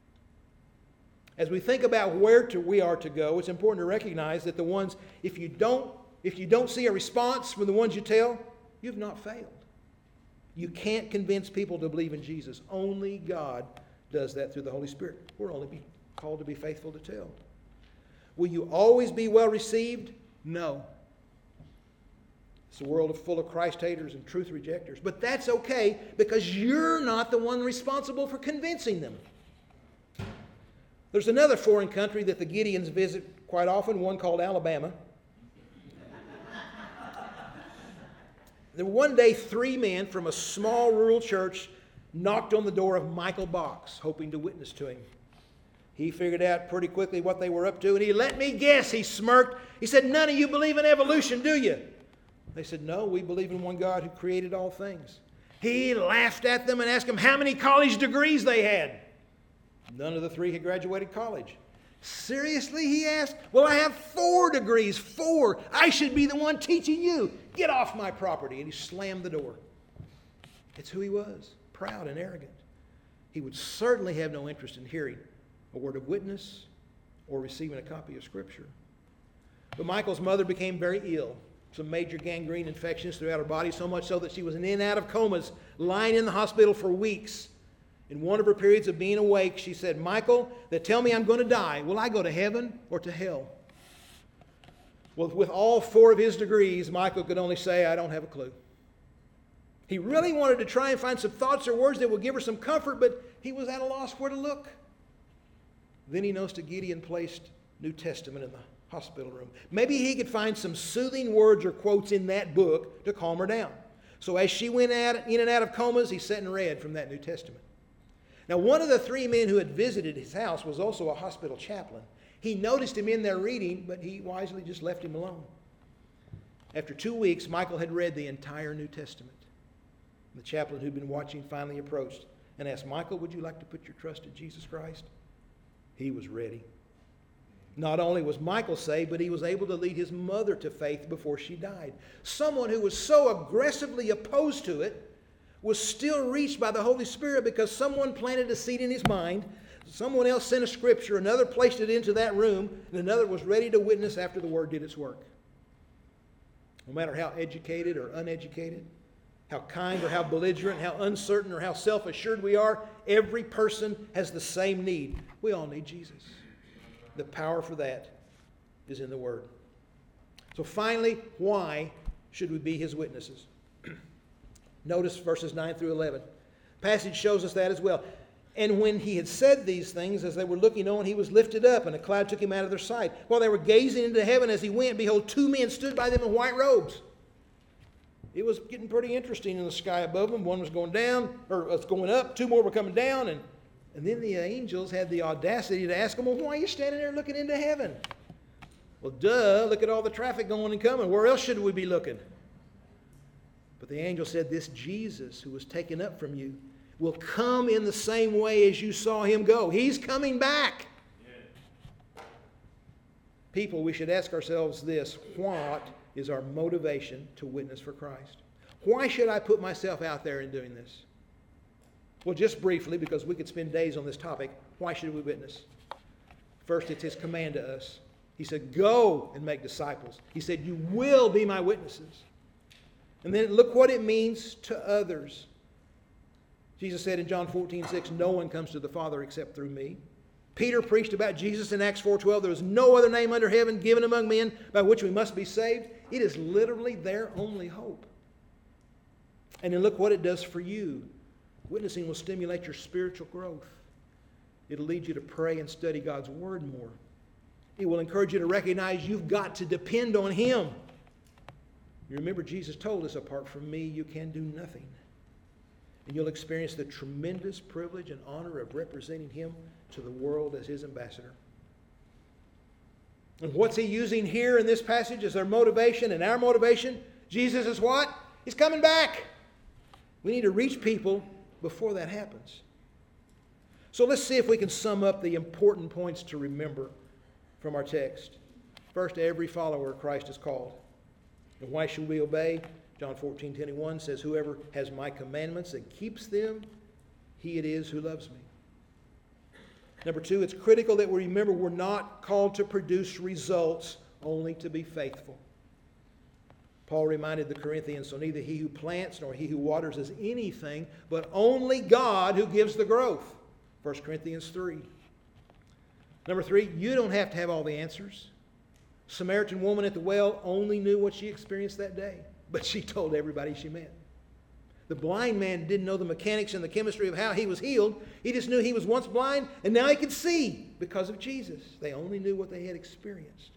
As we think about where to, we are to go, it's important to recognize that the ones, if you don't If you don't see a response from the ones you tell, you've not failed. You can't convince people to believe in Jesus. Only God does that through the Holy Spirit. We're only be called to be faithful to tell. Will you always be well received? No. It's a world full of Christ haters and truth rejectors. But that's okay because you're not the one responsible for convincing them. There's another foreign country that the Gideons visit quite often, one called Alabama. Then one day, three men from a small rural church knocked on the door of Michael Box, hoping to witness to him. He figured out pretty quickly what they were up to, and he let me guess, he smirked. He said, none of you believe in evolution, do you? They said, no, we believe in one God who created all things. He laughed at them and asked them how many college degrees they had. None of the three had graduated college. Seriously, he asked? Well, I have four degrees, four. I should be the one teaching you. Get off my property. And he slammed the door. It's who he was, proud and arrogant. He would certainly have no interest in hearing a word of witness or receiving a copy of Scripture. But Michael's mother became very ill. Some major gangrene infections throughout her body, so much so that she was in and out of comas, lying in the hospital for weeks. In one of her periods of being awake, she said, Michael, they tell me I'm going to die. Will I go to heaven or to hell? Well, with all four of his degrees, Michael could only say, I don't have a clue. He really wanted to try and find some thoughts or words that would give her some comfort, but he was at a loss where to look. Then he noticed a Gideon placed New Testament in the hospital room. Maybe he could find some soothing words or quotes in that book to calm her down. So as she went out, in and out of comas, he sat and read from that New Testament. Now, one of the three men who had visited his house was also a hospital chaplain. He noticed him in there reading, but he wisely just left him alone. After two weeks, Michael had read the entire New Testament. The chaplain who'd been watching finally approached and asked, "Michael, would you like to put your trust in Jesus Christ?" He was ready. Not only was Michael saved, but he was able to lead his mother to faith before she died. Someone who was so aggressively opposed to it was still reached by the Holy Spirit because someone planted a seed in his mind, someone else sent a scripture, another placed it into that room, and another was ready to witness after the word did its work. No matter how educated or uneducated, how kind or how belligerent, how uncertain or how self-assured we are, every person has the same need. We all need Jesus. The power for that is in the Word. So finally, why should we be His witnesses? Notice verses nine through eleven. The passage shows us that as well. And when he had said these things, as they were looking on, he was lifted up, and a cloud took him out of their sight. While they were gazing into heaven as he went, behold, two men stood by them in white robes. It was getting pretty interesting in the sky above them. One was going down, or was going up. Two more were coming down. And, and then the angels had the audacity to ask them, "Well, why are you standing there looking into heaven?" Well, duh, look at all the traffic going and coming. Where else should we be looking? But the angel said, "This Jesus who was taken up from you will come in the same way as you saw him go." He's coming back. Yeah. People, we should ask ourselves this: what is our motivation to witness for Christ? Why should I put myself out there in doing this? Well, just briefly, because we could spend days on this topic, why should we witness? First, it's His command to us. He said, "Go and make disciples." He said, "You will be my witnesses." And then look what it means to others. Jesus said in John fourteen six, "No one comes to the Father except through me." Peter preached about Jesus in Acts four twelve. "There is no other name under heaven given among men by which we must be saved." It is literally their only hope. And then look what it does for you. Witnessing will stimulate your spiritual growth. It'll lead you to pray and study God's Word more. It will encourage you to recognize you've got to depend on Him. You remember Jesus told us, "Apart from me, you can do nothing." And you'll experience the tremendous privilege and honor of representing Him to the world as His ambassador. And what's He using here in this passage as our motivation and our motivation? Jesus is what? He's coming back. We need to reach people before that happens. So let's see if we can sum up the important points to remember from our text. First, every follower of Christ is called. And why should we obey? John fourteen twenty-one says, "Whoever has my commandments and keeps them, he it is who loves me." Number two, it's critical that we remember we're not called to produce results, only to be faithful. Paul reminded the Corinthians, "So neither he who plants nor he who waters is anything, but only God who gives the growth." First Corinthians three. Number three, you don't have to have all the answers. Samaritan woman at the well only knew what she experienced that day, but she told everybody she met. The blind man didn't know the mechanics and the chemistry of how he was healed. He just knew he was once blind, and now he could see because of Jesus. They only knew what they had experienced.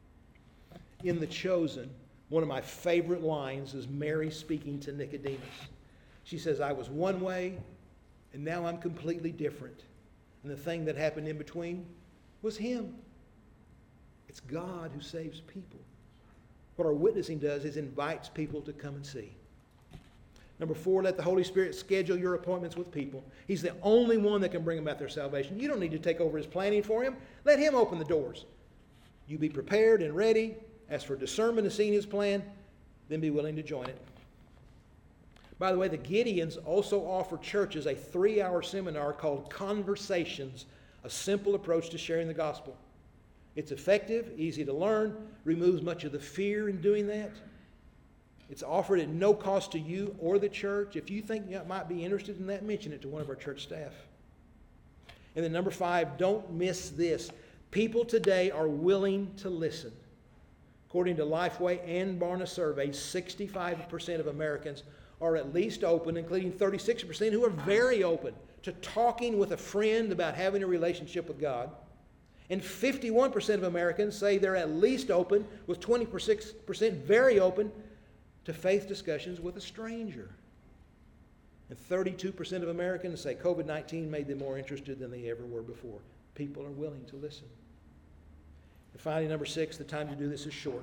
In The Chosen, one of my favorite lines is Mary speaking to Nicodemus. She says, "I was one way, and now I'm completely different. And the thing that happened in between was Him." It's God who saves people. What our witnessing does is invites people to come and see. Number four, let the Holy Spirit schedule your appointments with people. He's the only one that can bring about their salvation. You don't need to take over His planning for Him. Let Him open the doors. You be prepared and ready. Ask for discernment in seeing His plan. Then be willing to join it. By the way, the Gideons also offer churches a three-hour seminar called Conversations, a simple approach to sharing the gospel. It's effective, easy to learn, removes much of the fear in doing that. It's offered at no cost to you or the church. If you think you might be interested in that, mention it to one of our church staff. And then number five, don't miss this. People today are willing to listen. According to Lifeway and Barna surveys, sixty-five percent of Americans are at least open, including thirty-six percent who are very open to talking with a friend about having a relationship with God. And fifty-one percent of Americans say they're at least open, with twenty-six percent very open to faith discussions with a stranger. And thirty-two percent of Americans say COVID nineteen made them more interested than they ever were before. People are willing to listen. And finally, number six, the time to do this is short.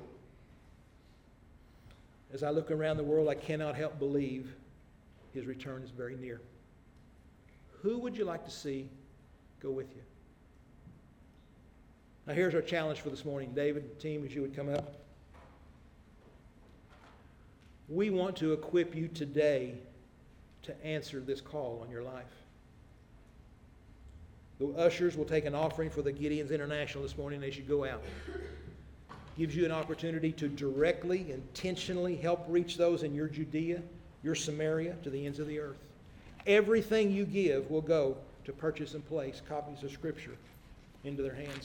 As I look around the world, I cannot help believe His return is very near. Who would you like to see go with you? Now here's our challenge for this morning. David, team, as you would come up. We want to equip you today to answer this call on your life. The ushers will take an offering for the Gideons International this morning as you go out. Gives you an opportunity to directly, intentionally help reach those in your Judea, your Samaria, to the ends of the earth. Everything you give will go to purchase and place copies of Scripture into their hands.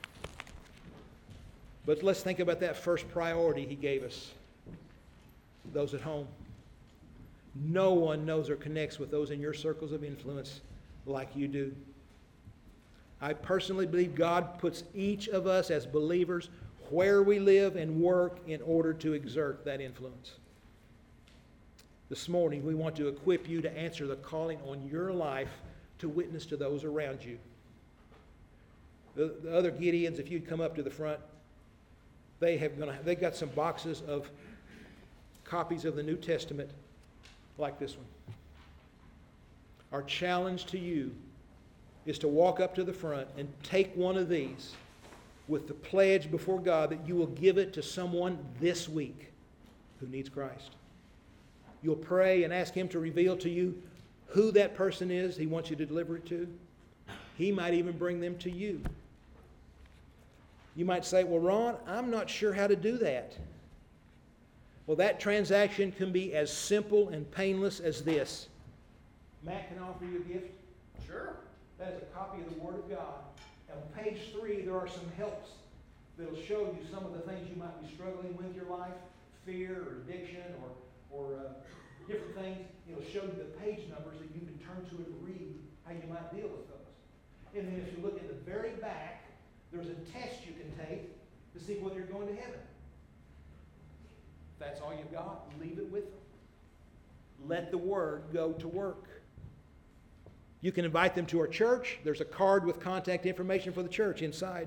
But let's think about that first priority He gave us. Those at home. No one knows or connects with those in your circles of influence like you do. I personally believe God puts each of us as believers where we live and work in order to exert that influence. This morning, we want to equip you to answer the calling on your life to witness to those around you. The, the other Gideons, if you'd come up to the front, they have gonna, they've got some boxes of copies of the New Testament like this one. Our challenge to you is to walk up to the front and take one of these with the pledge before God that you will give it to someone this week who needs Christ. You'll pray and ask Him to reveal to you who that person is He wants you to deliver it to. He might even bring them to you. You might say, well, Ron, I'm not sure how to do that. Well, that transaction can be as simple and painless as this. Matt can offer you a gift. Sure. That is a copy of the Word of God. And on page three, there are some helps that will show you some of the things you might be struggling with in your life, fear or addiction or, or uh, different things. It'll show you the page numbers that you can turn to and read how you might deal with those. And then if you look at the very back, there's a test you can take to see whether you're going to heaven. If that's all you've got, leave it with them. Let the Word go to work. You can invite them to our church. There's a card with contact information for the church inside.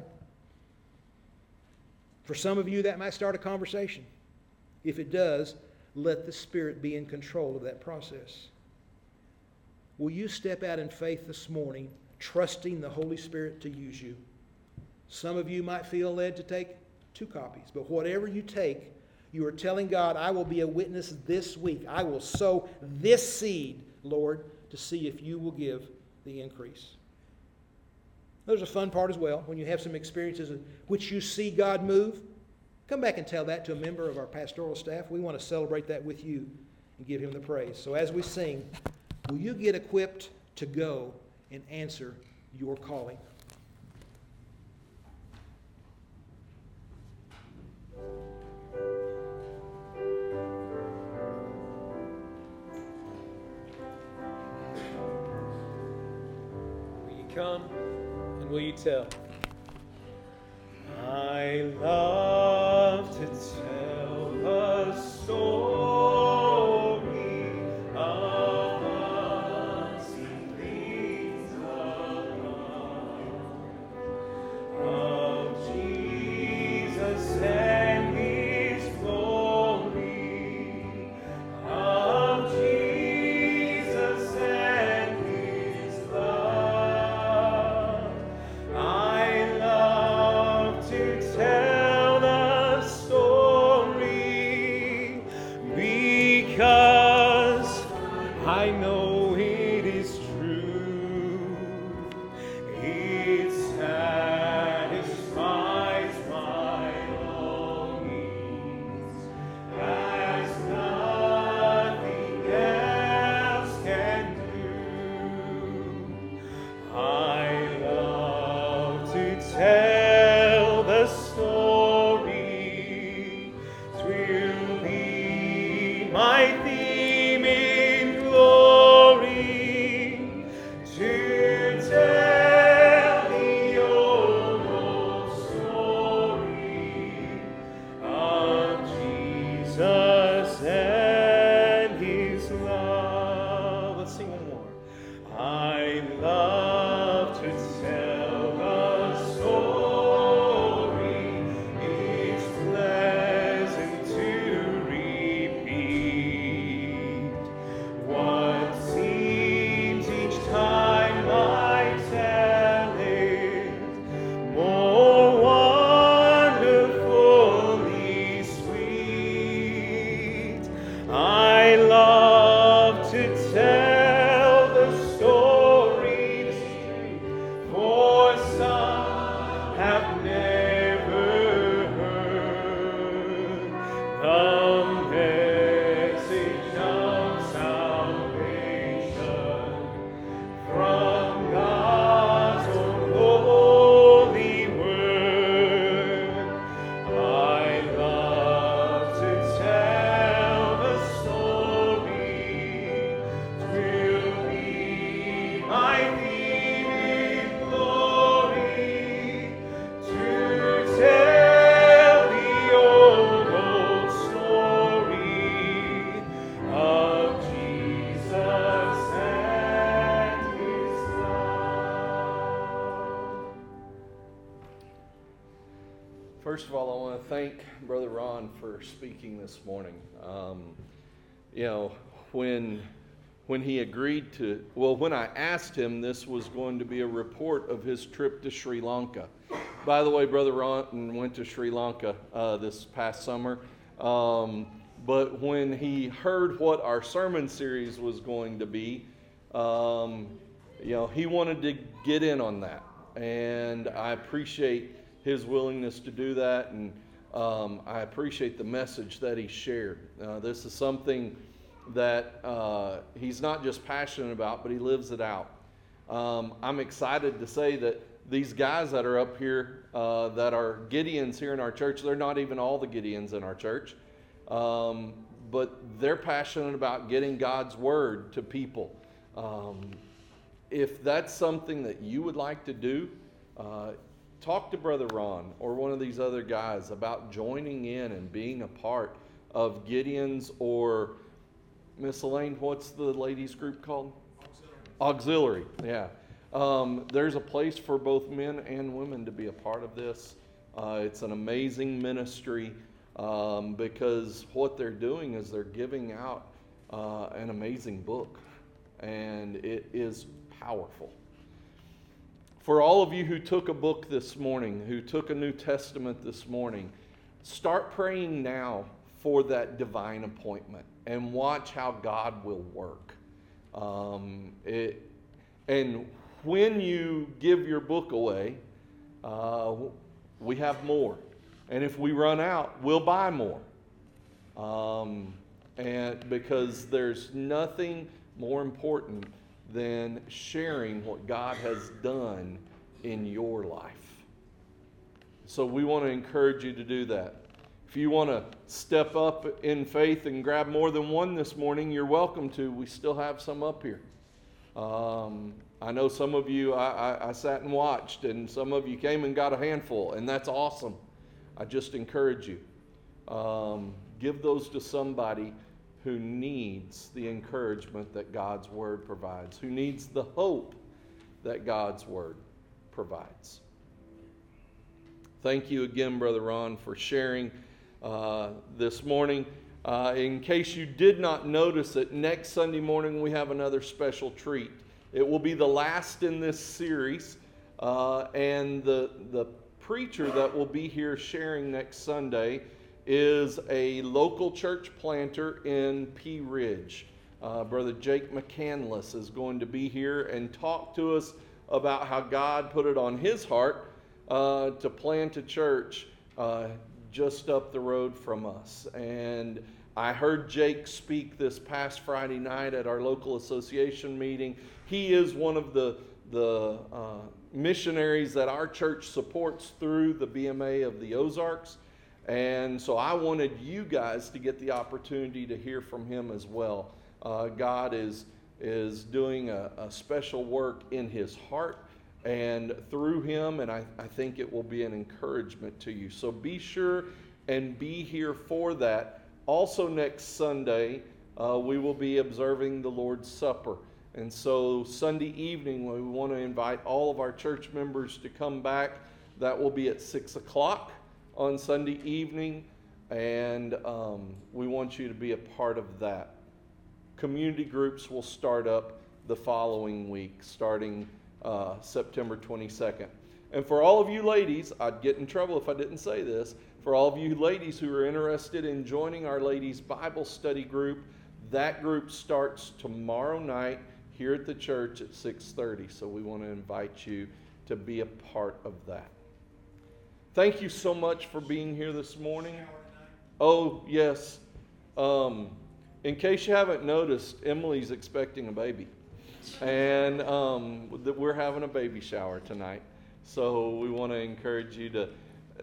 For some of you, that might start a conversation. If it does, let the Spirit be in control of that process. Will you step out in faith this morning, trusting the Holy Spirit to use you? Some of you might feel led to take two copies, but whatever you take, you are telling God, I will be a witness this week. I will sow this seed, Lord, to see if you will give the increase. There's a fun part as well. When you have some experiences in which you see God move, come back and tell that to a member of our pastoral staff. We want to celebrate that with you and give Him the praise. So as we sing, will you get equipped to go and answer your calling? Come and will you tell? I love to tell the story of unseen things of Jesus and His glory, of Jesus and His love. I love to tell the story First of all, I want to thank Brother Ron for speaking this morning. Um, you know, when when he agreed to, well, when I asked him, this was going to be a report of his trip to Sri Lanka. By the way, Brother Ron went to Sri Lanka uh, this past summer. Um, but when he heard what our sermon series was going to be, um, you know, he wanted to get in on that. And I appreciate his willingness to do that, and um, I appreciate the message that he shared. Uh, this is something that uh, he's not just passionate about, but he lives it out. Um, I'm excited to say that these guys that are up here, uh, that are Gideons here in our church, they're not even all the Gideons in our church, um, but they're passionate about getting God's word to people. Um, if that's something that you would like to do, uh, talk to Brother Ron or one of these other guys about joining in and being a part of Gideon's, or Miss Elaine, what's the ladies group called? Auxiliary. Auxiliary, yeah. Um, there's a place for both men and women to be a part of this. Uh, it's an amazing ministry um, because what they're doing is they're giving out uh, an amazing book, and it is powerful. For all of you who took a book this morning, who took a New Testament this morning, start praying now for that divine appointment and watch how God will work. Um, it, and when you give your book away, uh, we have more. And if we run out, we'll buy more. Um, and because there's nothing more important than sharing what God has done in your life. So we want to encourage you to do that. If you want to step up in faith and grab more than one this morning, you're welcome to. We still have some up here. Um, I know some of you, I, I, I sat and watched, and some of you came and got a handful, and that's awesome. I just encourage you. Um, give those to somebody who needs the encouragement that God's Word provides, who needs the hope that God's Word provides. Thank you again, Brother Ron, for sharing uh, this morning. Uh, in case you did not notice it, next Sunday morning we have another special treat. It will be the last in this series, uh, and the, the preacher that will be here sharing next Sunday is a local church planter in Pea Ridge. Uh, Brother Jake McCandless is going to be here and talk to us about how God put it on his heart uh, to plant a church uh, just up the road from us. And I heard Jake speak this past Friday night at our local association meeting. He is one of the, the uh, missionaries that our church supports through the B M A of the Ozarks. And so I wanted you guys to get the opportunity to hear from him as well. Uh, God is, is doing a, a special work in his heart and through him, and I, I think it will be an encouragement to you. So be sure and be here for that. Also next Sunday, uh, we will be observing the Lord's Supper. And so Sunday evening, we want to invite all of our church members to come back. That will be at six o'clock on Sunday evening, and um, we want you to be a part of that. Community groups will start up the following week, starting uh, September twenty-second. And for all of you ladies, I'd get in trouble if I didn't say this, for all of you ladies who are interested in joining our ladies' Bible study group, that group starts tomorrow night here at the church at six thirty. So we want to invite you to be a part of that. Thank you so much for being here this morning. Oh, yes. Um, in case you haven't noticed, Emily's expecting a baby. And um, we're having a baby shower tonight. So we want to encourage you to...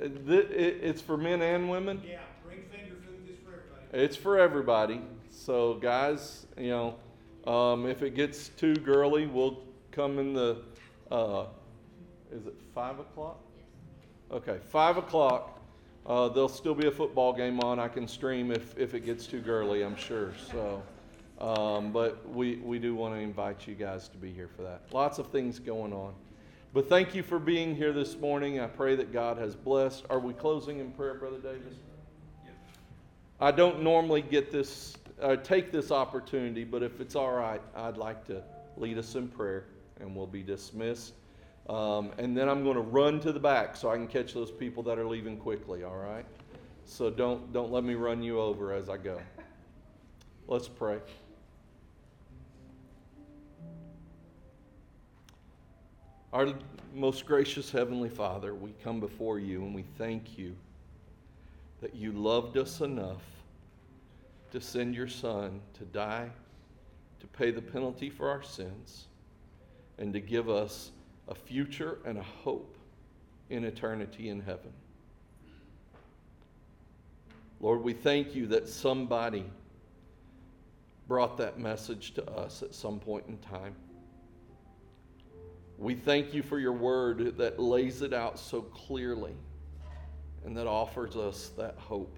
It's for men and women? Yeah, bring finger food. This for everybody. It's for everybody. So guys, you know, um, if it gets too girly, we'll come in the... Uh, is it five o'clock? Okay, five o'clock. Uh, there'll still be a football game on. I can stream if, if it gets too girly, I'm sure. So, um, but we, we do want to invite you guys to be here for that. Lots of things going on. But thank you for being here this morning. I pray that God has blessed. Are we closing in prayer, Brother Davis? I don't normally get this, uh, take this opportunity, but if it's all right, I'd like to lead us in prayer, and we'll be dismissed. Um, and then I'm going to run to the back so I can catch those people that are leaving quickly, all right? So don't, don't let me run you over as I go. Let's pray. Our most gracious Heavenly Father, we come before you and we thank you that you loved us enough to send your Son to die, to pay the penalty for our sins, and to give us a future and a hope in eternity in heaven. Lord, we thank you that somebody brought that message to us at some point in time. We thank you for your word that lays it out so clearly and that offers us that hope.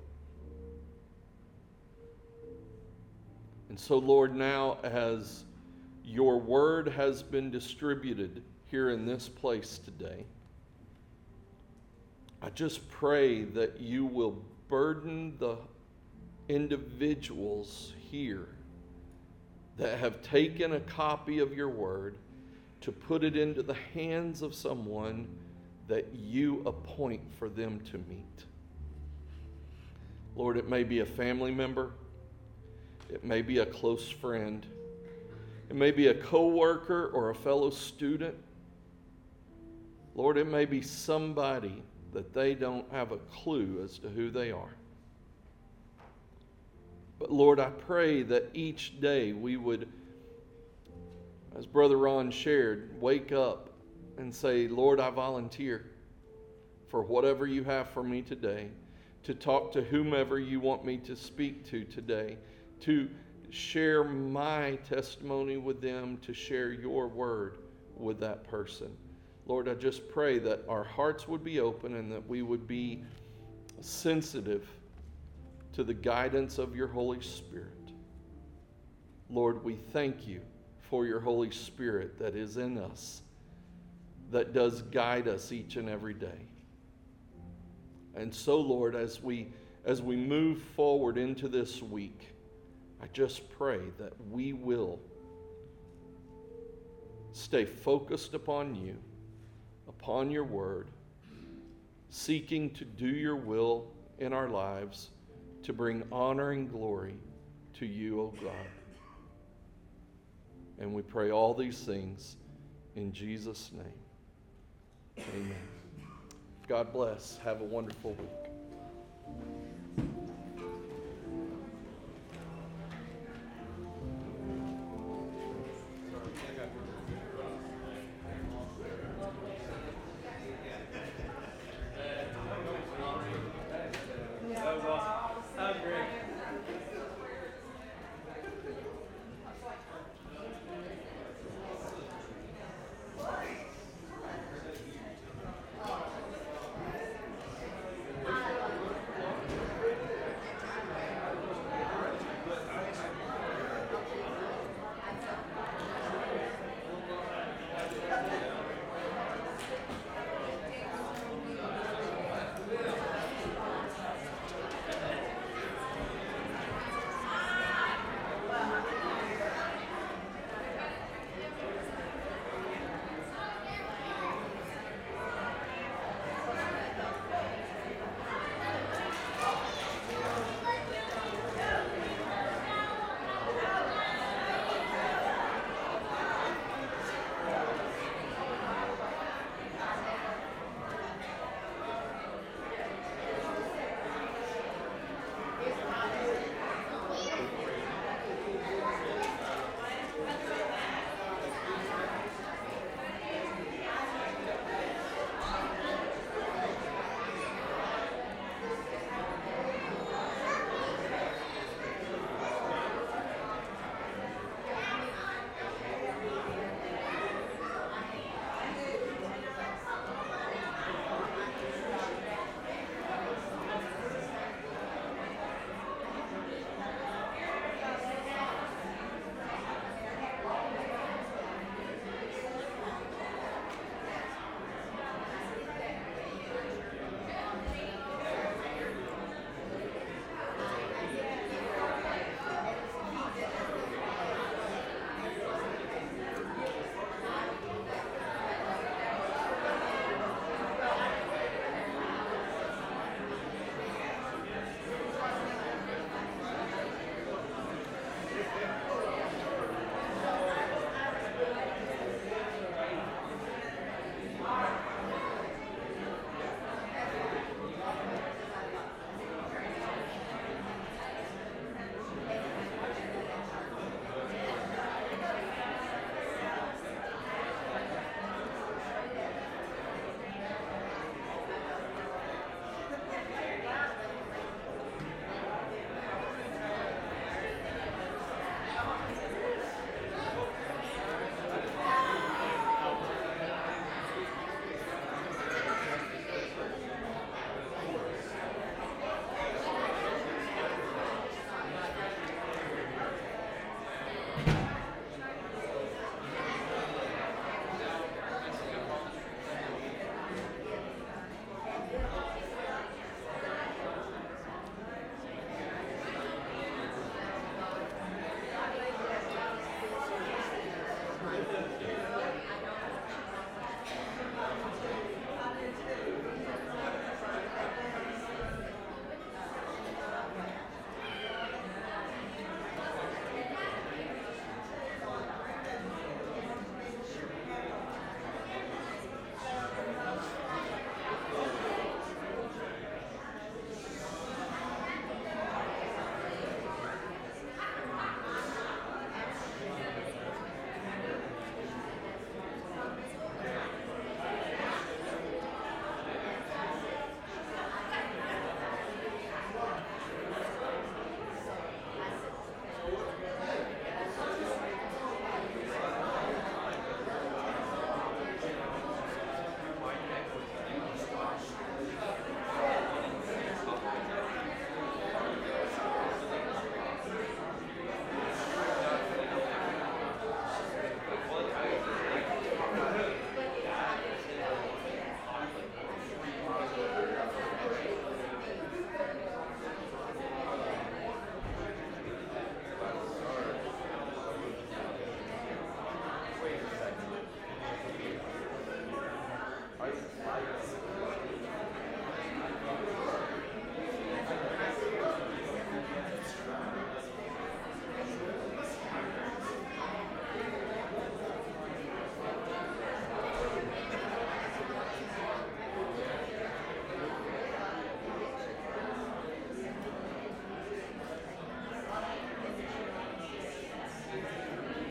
And so, Lord, now as your word has been distributed here in this place today, I just pray that you will burden the individuals here that have taken a copy of your word to put it into the hands of someone that you appoint for them to meet. Lord, it may be a family member. It may be a close friend. It may be a coworker or a fellow student. Lord, it may be somebody that they don't have a clue as to who they are. But Lord, I pray that each day we would, as Brother Ron shared, wake up and say, Lord, I volunteer for whatever you have for me today, to talk to whomever you want me to speak to today, to share my testimony with them, to share your word with that person. Lord, I just pray that our hearts would be open and that we would be sensitive to the guidance of your Holy Spirit. Lord, we thank you for your Holy Spirit that is in us, that does guide us each and every day. And so, Lord, as we as we move forward into this week, I just pray that we will stay focused upon you, upon your word, seeking to do your will in our lives, to bring honor and glory to you, O God. And we pray all these things in Jesus' name. Amen. God bless. Have a wonderful week.